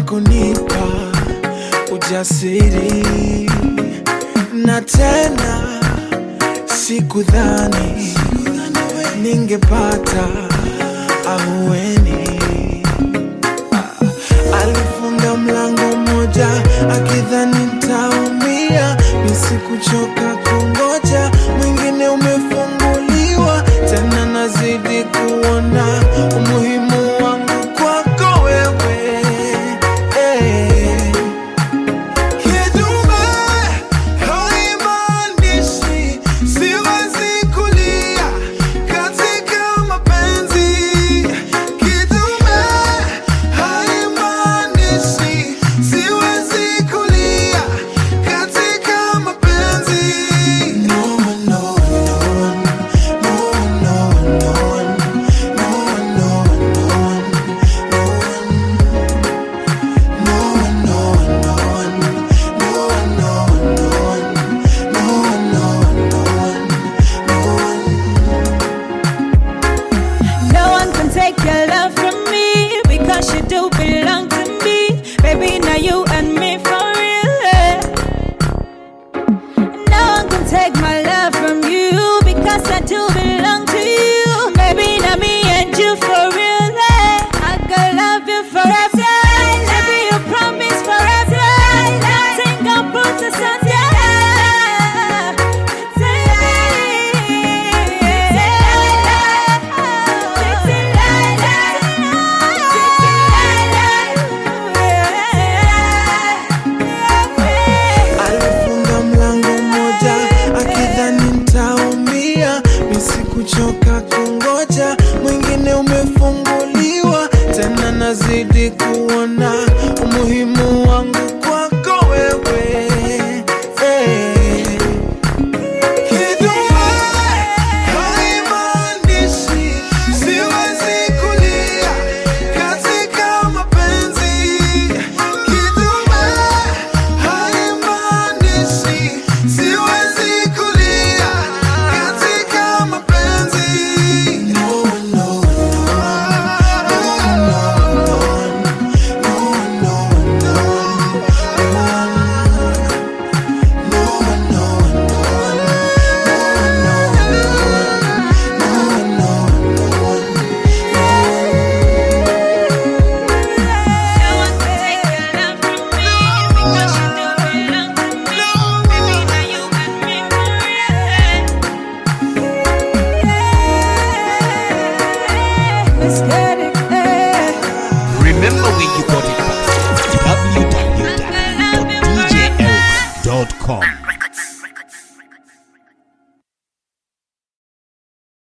kunipa ujasiri, na tena sikudhani ningepata ahueni. Alifunga mlango moja akidhani nitaumia, nisikuchoka kungoja mwingine umefunguliwa, tena nazidi kuona umuhimu wangu kwako wewe. Kidume haimaanishi siwezi kulia katika mapenzi. Kidume haimaanishi siwezi kulia katika mapenzi. No one, no one, no one, no one, no one, no one, no one, no one, no one, no one, no one, no one, no one, no one, no one, no one, no one, no one, no one. No one can take your love from me, because you do belong to me. Baby, now you and me for real. No one can take my love from you, because I do belong to you. Baby, now me and you for real. I could love you forever. Baby, you promise forever. Nothing can put us on. Alifunga mlango moja akidhani nitaumia, nisikuchoka kungoja mwingine umefunguliwa, tena nazidi kuona umuhimu